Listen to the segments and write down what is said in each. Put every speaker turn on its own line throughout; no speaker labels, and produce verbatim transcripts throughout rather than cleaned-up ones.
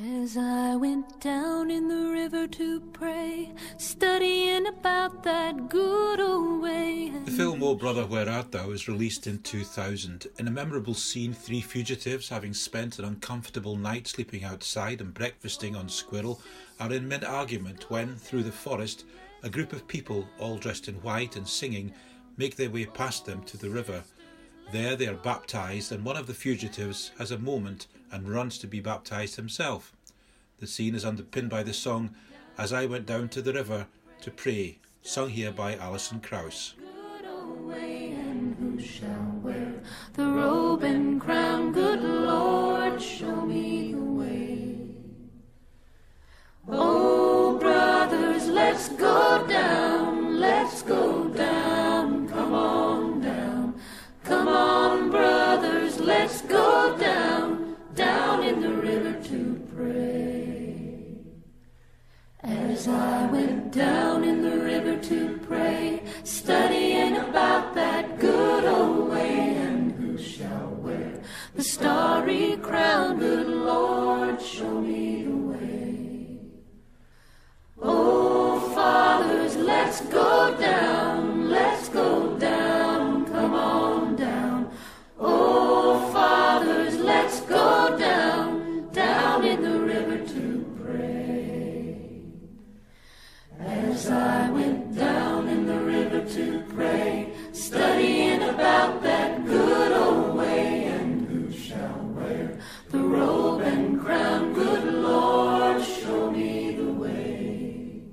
As I went down in the river to pray, studying about that good old way.
The film Oh Brother Where Art Thou was released in two thousand. In a memorable scene, three fugitives, having spent an uncomfortable night sleeping outside and breakfasting on squirrel, are in mid-argument when, through the forest, a group of people, all dressed in white and singing, make their way past them to the river. There they are baptised, and one of the fugitives has a moment and runs to be baptised himself. The scene is underpinned by the song As I Went Down to the River to Pray, sung here by Alison Krauss.
Good old way, and who shall wear the robe and crown? Good Lord, show me the way. Oh, brothers, let's go down, let's go down, come on down. Come on, brothers, let's go down, down in the river to pray. As I went down in the river to pray, studying about that good old way, and who shall wear the starry crown? Good Lord, show me the way. Oh, fathers, let's go down, let's go down, come on down. Oh, fathers, let's go down, down in the river to pray. As I went down in the river to pray, studying about that good old way, and who shall wear the robe and crown? Good Lord, show me the way.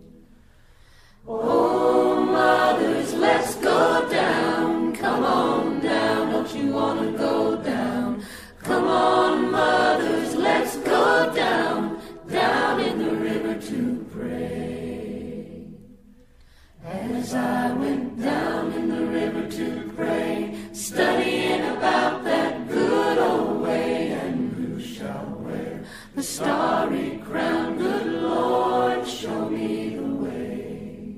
Oh, mothers, let's go down, come on down, don't you want to go down? Come on, mothers, let's go down, down in the river to pray. As I went down in the river to pray, studying about that good old way, and who shall wear the starry crown? Good Lord, show me the way.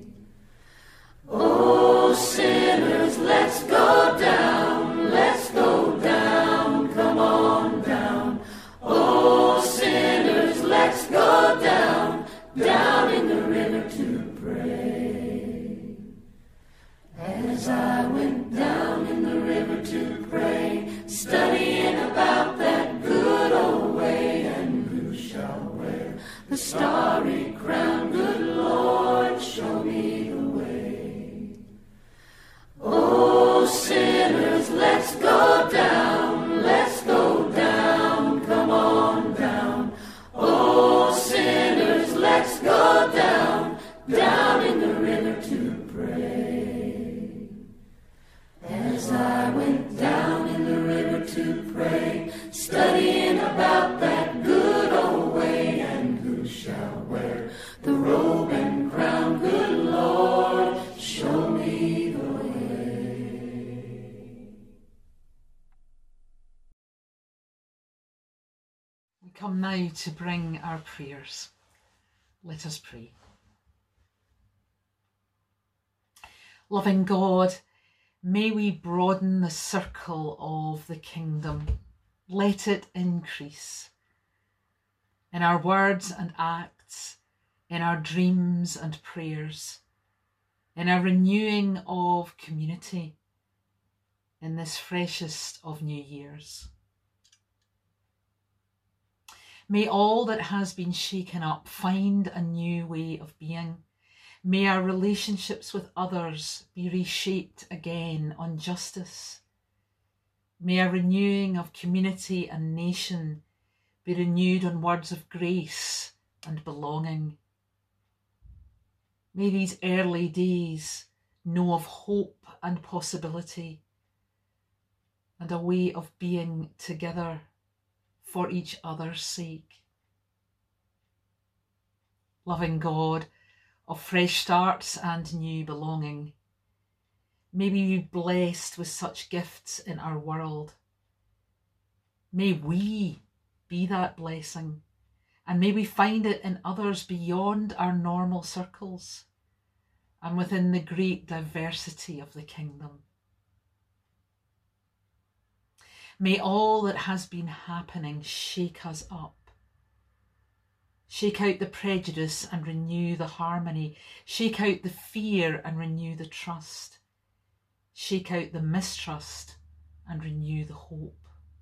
Oh, sinners, let's go down, let's go down, come on down. Oh, sinners, let's go down, down in the river to pray. As I went down in the river to pray, studying about that good old way, and who shall wear the starry crown? Good Lord, show me the way. Oh, sinners, let's go down, let's go down, come on down. Oh, sinners, let's go down, down in the river to pray. As I went down in the river to pray, studying about that good old way, and who shall wear the robe and crown? Good Lord, show me the way.
We come now to bring our prayers. Let us pray. Loving God, may we broaden the circle of the kingdom. Let it increase in our words and acts, in our dreams and prayers, in our renewing of community, in this freshest of new years. May all that has been shaken up find a new way of being. May our relationships with others be reshaped again on justice. May our renewing of community and nation be renewed on words of grace and belonging. May these early days know of hope and possibility, and a way of being together for each other's sake. Loving God of fresh starts and new belonging, may we be blessed with such gifts in our world. May we be that blessing, and may we find it in others beyond our normal circles and within the great diversity of the kingdom. May all that has been happening shake us up. Shake out the prejudice and renew the harmony. Shake out the fear and renew the trust. Shake out the mistrust and renew the hope.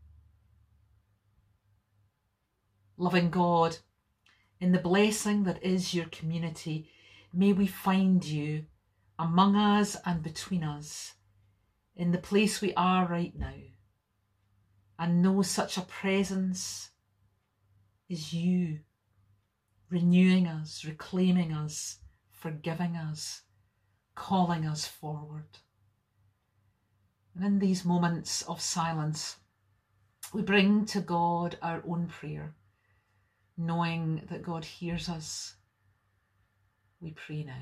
Loving God, in the blessing that is your community, may we find you among us and between us, in the place we are right now, and know such a presence is you, renewing us, reclaiming us, forgiving us, calling us forward. And in these moments of silence, we bring to God our own prayer, knowing that God hears us. We pray now.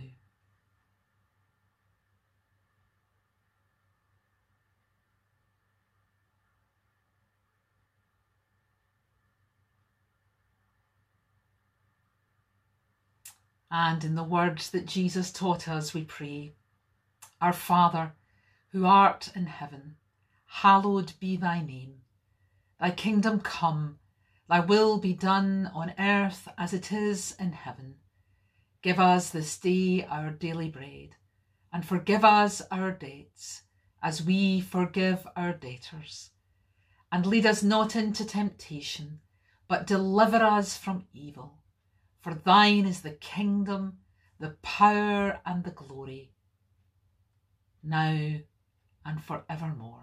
And in the words that Jesus taught us, we pray, Our Father, who art in heaven, hallowed be thy name. Thy kingdom come, thy will be done on earth as it is in heaven. Give us this day our daily bread, and forgive us our debts, as we forgive our debtors. And lead us not into temptation, but deliver us from evil. For thine is the kingdom, the power, and the glory, now and forevermore.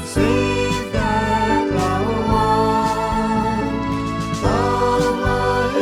Save that thou art, thou art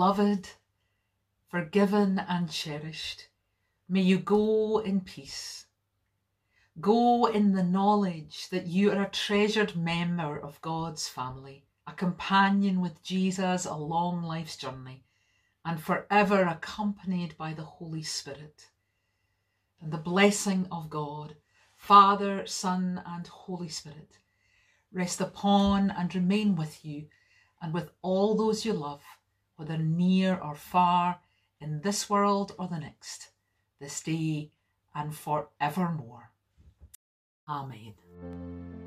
loved, forgiven and cherished. May you go in peace. Go in the knowledge that you are a treasured member of God's family, a companion with Jesus along life's journey, and forever accompanied by the Holy Spirit. And the blessing of God, Father, Son, and Holy Spirit, rest upon and remain with you and with all those you love, whether near or far, in this world or the next, this day and forevermore. Amen.